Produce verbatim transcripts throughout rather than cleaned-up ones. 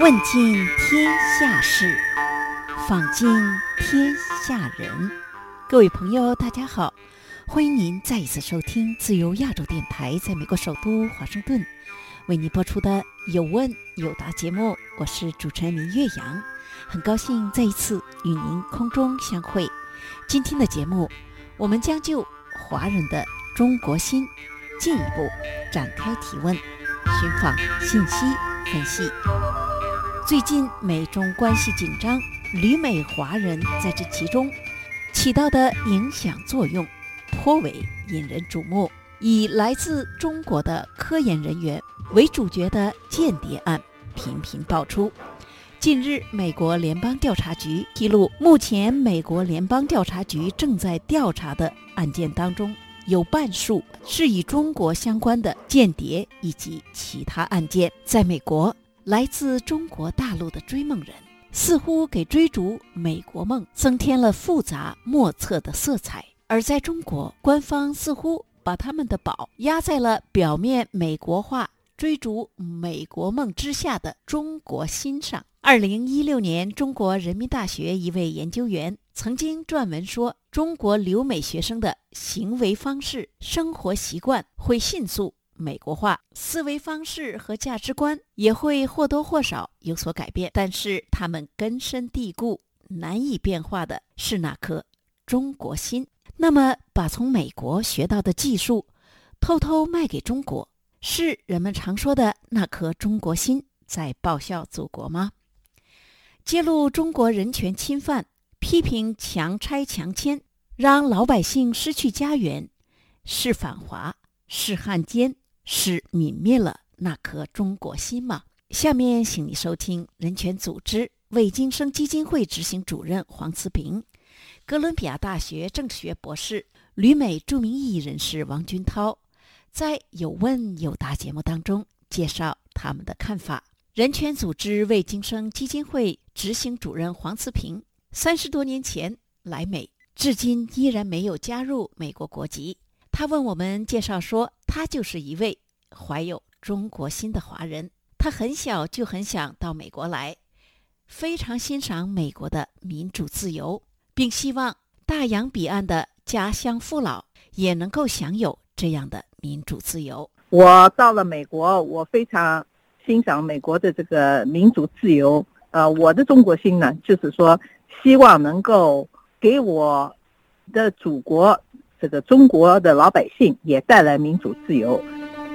问尽天下事，访尽天下人。各位朋友大家好，欢迎您再一次收听自由亚洲电台在美国首都华盛顿为您播出的有问有答节目，我是主持人林岳阳，很高兴再一次与您空中相会。今天的节目我们将就华人的中国心进一步展开提问，寻访信息分析。最近美中关系紧张，旅美华人在这其中起到的影响作用颇为引人瞩目。以来自中国的科研人员为主角的间谍案频频爆出。近日，美国联邦调查局披露，目前美国联邦调查局正在调查的案件当中，有半数是与中国相关的间谍以及其他案件。在美国，来自中国大陆的追梦人似乎给追逐美国梦增添了复杂莫测的色彩，而在中国，官方似乎把他们的宝压在了表面美国化追逐美国梦之下的中国心上。二零一六年，中国人民大学一位研究员曾经撰文说，中国留美学生的行为方式、生活习惯会迅速美国化，思维方式和价值观也会或多或少有所改变，但是他们根深蒂固、难以变化的是那颗中国心。那么，把从美国学到的技术偷偷卖给中国，是人们常说的那颗中国心在报效祖国吗？揭露中国人权侵犯，批评强拆强迁，让老百姓失去家园，是反华，是汉奸，是泯灭了那颗中国心吗？下面请你收听人权组织魏京生基金会执行主任黄慈平，哥伦比亚大学政治学博士，旅美著名异议人士王军涛在有问有答节目当中介绍他们的看法。人权组织魏京生基金会执行主任黄慈平三十多年前来美，至今依然没有加入美国国籍。他问我们介绍说，他就是一位怀有中国心的华人，他很小就很想到美国来，非常欣赏美国的民主自由，并希望大洋彼岸的家乡父老也能够享有这样的民主自由。 我到了美国，我非常欣赏美国的这个民主自由。呃，我的中国心呢，就是说希望能够给我的祖国这个中国的老百姓也带来民主自由。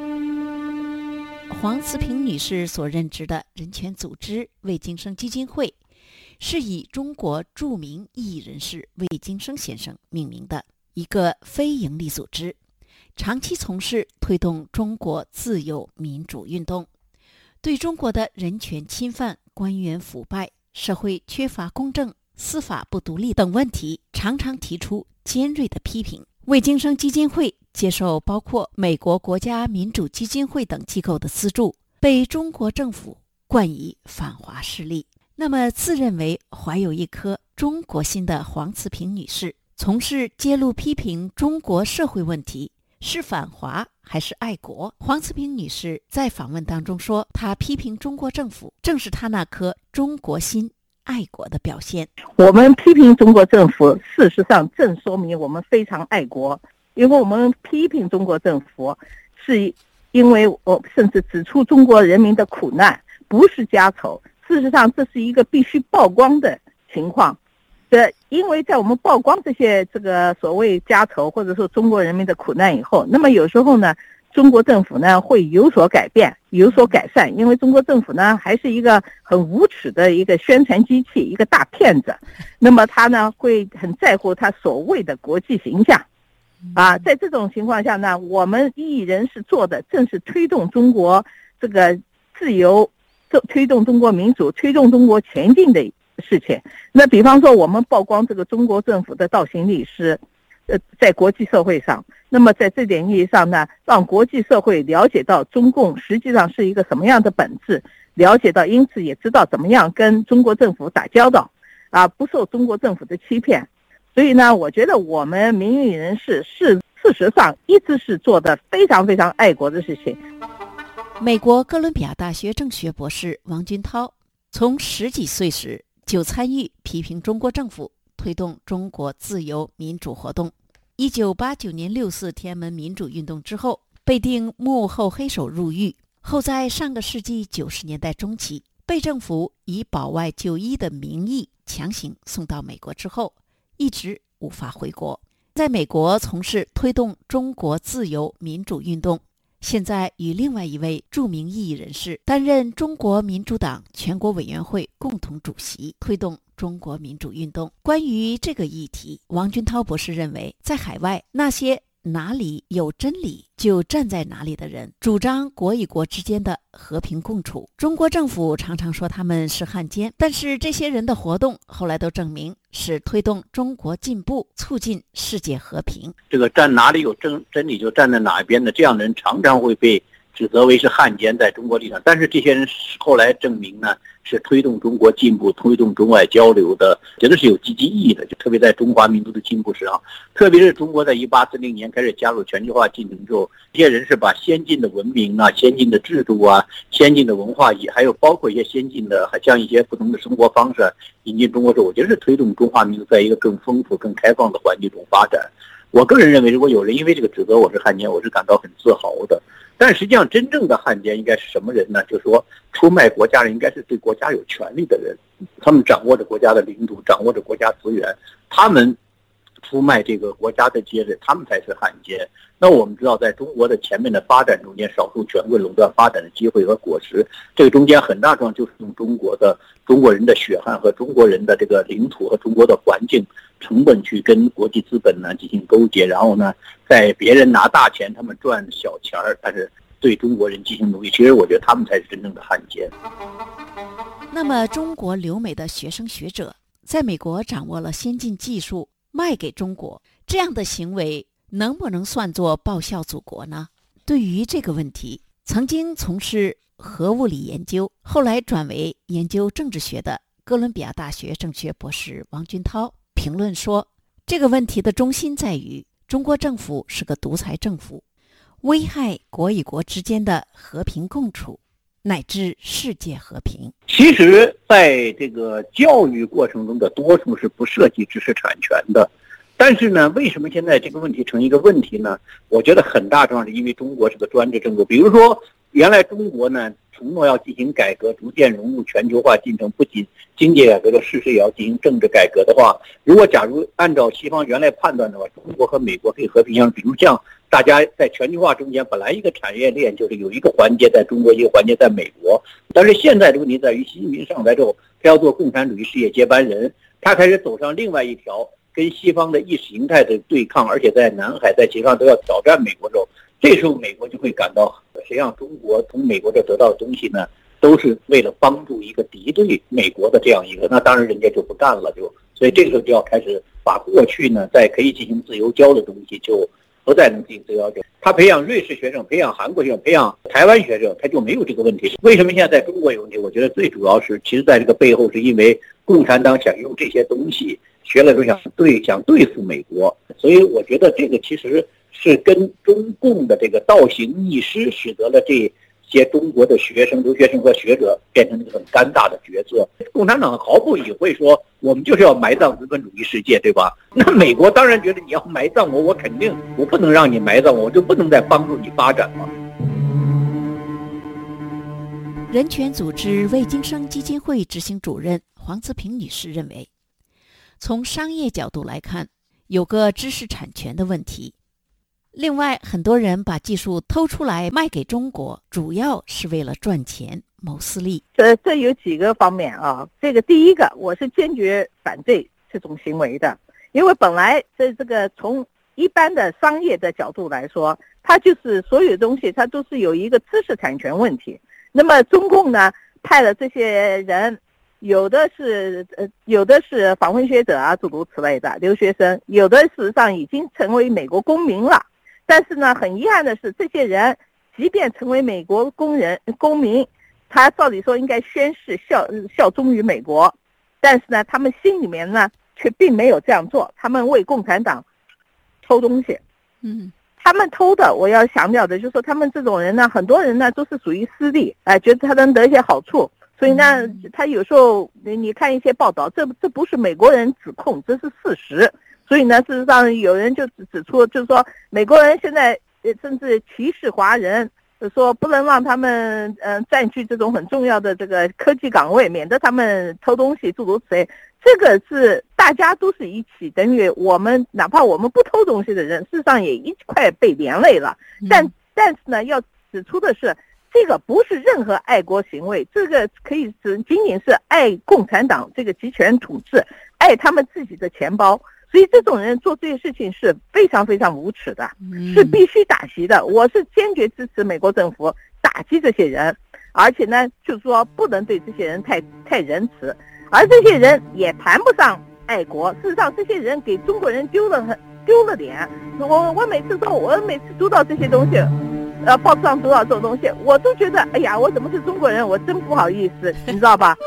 黄慈平女士所任职的人权组织魏京生基金会是以中国著名异议人士魏京生先生命名的一个非营利组织，长期从事推动中国自由民主运动，对中国的人权侵犯、官员腐败、社会缺乏公正、司法不独立等问题常常提出尖锐的批评。魏京生基金会接受包括美国国家民主基金会等机构的资助，被中国政府冠以反华势力。那么，自认为怀有一颗中国心的黄慈平女士，从事揭露批评中国社会问题，是反华还是爱国？黄慈平女士在访问当中说，她批评中国政府正是她那颗中国心爱国的表现。 我们批评中国政府，事实上正说明我们非常爱国，因为我们批评中国政府，是因为我甚至指出中国人民的苦难，不是家丑。事实上，这是一个必须曝光的情况。这因为在我们曝光这些这个所谓家丑或者说中国人民的苦难以后，那么有时候呢，中国政府呢会有所改变，有所改善，因为中国政府呢还是一个很无耻的一个宣传机器，一个大骗子。那么他呢会很在乎他所谓的国际形象啊。在这种情况下呢，我们异议人士做的正是推动中国这个自由，推动中国民主，推动中国前进的事情。那比方说我们曝光这个中国政府的倒行逆施，呃，在国际社会上，那么在这点意义上呢，让国际社会了解到中共实际上是一个什么样的本质，了解到，因此也知道怎么样跟中国政府打交道啊，不受中国政府的欺骗。所以呢，我觉得我们民意人士是事实上一直是做的非常非常爱国的事情。 美国哥伦比亚大学政学博士王军涛从十几岁时就参与批评中国政府，推动中国自由民主活动。一九八九年六四天安门民主运动之后，被定幕后黑手入狱，后在上个世纪九十年代中期，被政府以保外就医的名义强行送到美国之后，一直无法回国。在美国从事推动中国自由民主运动，现在与另外一位著名异议人士担任中国民主党全国委员会共同主席，推动中国民主运动。关于这个议题，王军涛博士认为，在海外那些哪里有真理就站在哪里的人，主张国与国之间的和平共处。中国政府常常说他们是汉奸，但是这些人的活动后来都证明是推动中国进步，促进世界和平。 这个站哪里有真真理就站在哪一边的，这样的人常常会被指责为是汉奸在中国立场，但是这些人后来证明呢，是推动中国进步、推动中外交流的，觉得是有积极意义的。就特别在中华民族的进步史上，特别是中国在一八四零年开始加入全球化进程之后，这些人是把先进的文明啊、先进的制度啊、先进的文化，也还有包括一些先进的，还像一些不同的生活方式引进中国之后，我觉得是推动中华民族在一个更丰富、更开放的环境中发展。我个人认为，如果有人因为这个指责我是汉奸，我是感到很自豪的。但实际上真正的汉奸应该是什么人呢？就是说出卖国家人应该是对国家有权利的人，他们掌握着国家的领土，掌握着国家资源，他们出卖这个国家的节日，他们才是汉奸。那我们知道，在中国的前面的发展中间，少数权贵垄断发展的机会和果实，这个中间很大程度上就是用中国的中国人的血汗和中国人的这个领土和中国的环境成本去跟国际资本呢进行勾结，然后呢，在别人拿大钱，他们赚小钱儿，但是对中国人进行奴役。其实我觉得他们才是真正的汉奸。 那么，中国留美的学生学者在美国掌握了先进技术，卖给中国，这样的行为能不能算作报效祖国呢？对于这个问题，曾经从事核物理研究，后来转为研究政治学的哥伦比亚大学政治学博士王军涛评论说，这个问题的中心在于中国政府是个独裁政府，危害国与国之间的和平共处乃至世界和平。 其实在这个教育过程中的多数是不涉及知识产权的，但是呢，为什么现在这个问题成一个问题呢？我觉得很大程度上是因为中国是个专制政府。比如说原来中国呢承诺要进行改革，逐渐融入全球化进程，不仅经济改革的事实也要进行政治改革的话，如果假如按照西方原来判断的话，中国和美国可以和平相处。比如像大家在全球化中间本来一个产业链就是有一个环节在中国，一个环节在美国，但是现在的问题在于习近平上台之后，他要做共产主义事业接班人，他开始走上另外一条跟西方的意识形态的对抗，而且在南海在其他都要挑战美国之后，这时候美国就会感到，实际上中国从美国这得到的东西呢，都是为了帮助一个敌对美国的这样一个，那当然人家就不干了，就所以这个时候就要开始把过去呢在可以进行自由交的东西就不再能进行自由交。他培养瑞士学生，培养韩国学生，培养台湾学生，他就没有这个问题。为什么现在在中国有问题？我觉得最主要是，其实在这个背后是因为共产党想用这些东西学了之后想对想对付美国，所以我觉得这个其实是跟中共的这个倒行逆施，使得了这些中国的学生、留学生和学者变成一个很尴尬的角色。共产党毫不理会说我们就是要埋葬资本主义世界，对吧？那美国当然觉得你要埋葬我，我肯定我不能让你埋葬我，我就不能再帮助你发展了。 人权组织魏京生基金会执行主任黄慈平女士认为，从商业角度来看，有个知识产权的问题。另外，很多人把技术偷出来卖给中国，主要是为了赚钱谋私利。 这这有几个方面啊。这个第一个，我是坚决反对这种行为的，因为本来这这个从一般的商业的角度来说，它就是所有东西它都是有一个知识产权问题。那么中共呢派了这些人，有的是呃有的是访问学者啊，诸如此类的留学生，有的事实上已经成为美国公民了。但是呢，很遗憾的是，这些人即便成为美国公人公民，他照理说应该宣誓效效忠于美国，但是呢，他们心里面呢却并没有这样做，他们为共产党偷东西。 嗯， 他们偷的，我要强调的就是说，他们这种人呢，很多人呢都是属于私利，哎、呃，觉得他能得一些好处， 所以呢，他有时候你你看一些报道，这这不是美国人指控，这是事实。所以呢，事实上有人就指指出，就是说美国人现在甚至歧视华人，说不能让他们嗯、呃、占据这种很重要的这个科技岗位，免得他们偷东西诸如此类。这个是大家都是一起，等于我们哪怕我们不偷东西的人，事实上也一块被连累了。但但是呢，要指出的是，这个不是任何爱国行为，这个可以只仅仅是爱共产党这个集权统治，爱他们自己的钱包。所以这种人做这些事情是非常非常无耻的，是必须打击的。我是坚决支持美国政府打击这些人，而且呢，就是说不能对这些人太太仁慈，而这些人也谈不上爱国。事实上，这些人给中国人丢了很丢了脸。我我每次说，我每次读到这些东西，呃，报纸上读到这种东西，我都觉得，哎呀，我怎么是中国人？我真不好意思，你知道吧？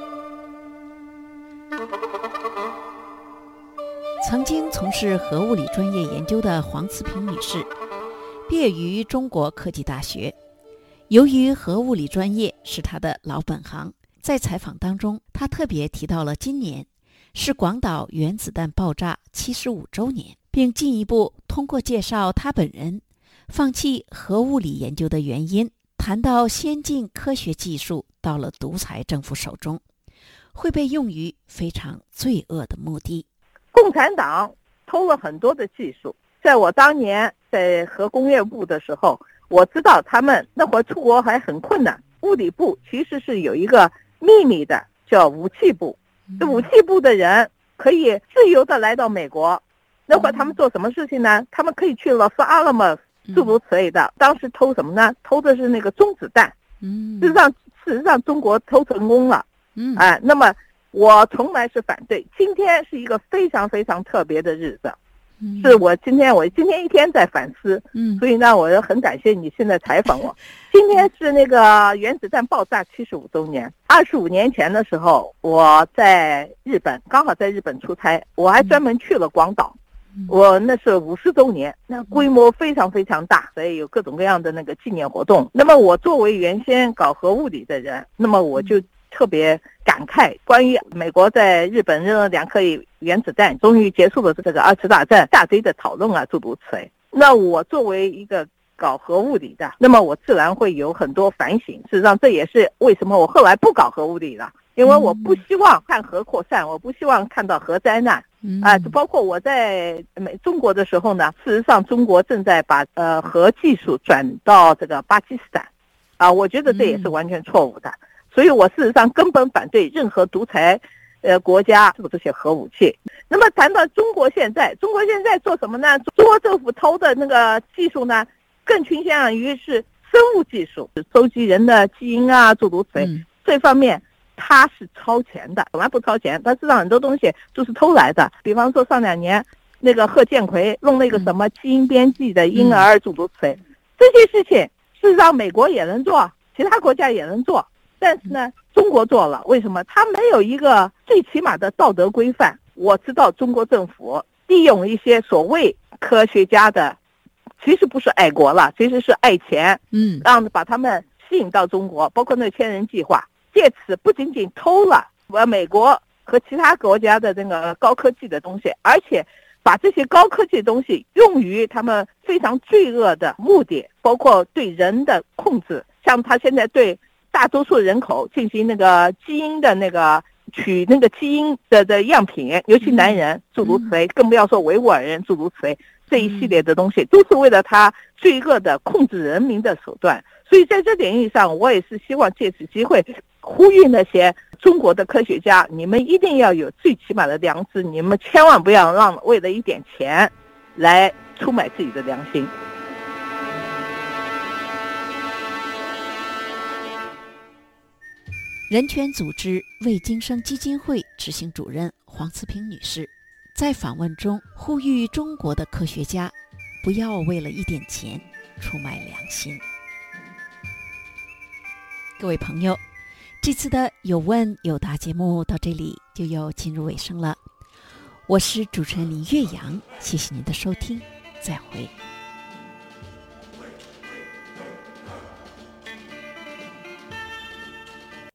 曾经从事核物理专业研究的黄慈平女士，毕业于中国科技大学。由于核物理专业是她的老本行，在采访当中，她特别提到了今年是广岛原子弹爆炸七十五周年，并进一步通过介绍她本人放弃核物理研究的原因，谈到先进科学技术到了独裁政府手中，会被用于非常罪恶的目的。 共产党偷了很多的技术，在我当年在核工业部的时候，我知道他们那会儿出国还很困难，物理部其实是有一个秘密的叫武器部，这武器部的人可以自由的来到美国。那会儿他们做什么事情呢？他们可以去Los Alamos诸如此类的，当时偷什么呢？偷的是那个中子弹。事实上事实上中国偷成功了。嗯，哎，那么我从来是反对。今天是一个非常非常特别的日子，嗯、是我今天我今天一天在反思，嗯，所以呢，我很感谢你现在采访我。今天是那个原子弹爆炸七十五周年。二十五年前的时候，我在日本，刚好在日本出差，我还专门去了广岛。嗯、我那是五十周年，那规模非常非常大，所以有各种各样的那个纪念活动。那么我作为原先搞核物理的人，那么我就特别感慨，关于美国在日本扔了两颗原子弹，终于结束了这个二次大战，大堆的讨论啊，诸如此类。那我作为一个搞核物理的，那么我自然会有很多反省。事实上，这也是为什么我后来不搞核物理了，因为我不希望看核扩散，我不希望看到核灾难。啊，就包括我在美中国的时候呢，事实上中国正在把呃核技术转到这个巴基斯坦，啊，我觉得这也是完全错误的。所以我事实上根本反对任何独裁呃国家做这些核武器。那么谈到中国现在，中国现在做什么呢？中国政府偷的那个技术呢，更倾向于是生物技术，收集人的基因啊，诸如此类。嗯、这方面它是超前的，本来不超前，它事实上很多东西都是偷来的。比方说上两年那个贺建奎弄那个什么基因编辑的婴儿诸如此类，这些事情事实上美国也能做，其他国家也能做。但是呢，中国做了，为什么？他没有一个最起码的道德规范。我知道中国政府利用一些所谓科学家的，其实不是爱国了，其实是爱钱，嗯，让把他们吸引到中国，包括那千人计划，借此不仅仅偷了我美国和其他国家的那个高科技的东西，而且把这些高科技的东西用于他们非常罪恶的目的，包括对人的控制，像他现在对大多数人口进行那个基因的那个取那个基因的的样品，尤其男人诸如此类，更不要说维吾尔人诸如此类，这一系列的东西都是为了他罪恶的控制人民的手段。所以在这点意义上，我也是希望借此机会呼吁那些中国的科学家，你们一定要有最起码的良知，你们千万不要让为了一点钱来出卖自己的良心。 人权组织为今生基金会执行主任黄慈平女士在访问中呼吁中国的科学家不要为了一点钱出卖良心。各位朋友，这次的有问有答节目到这里就要进入尾声了。我是主持人林岳阳，谢谢您的收听，再会。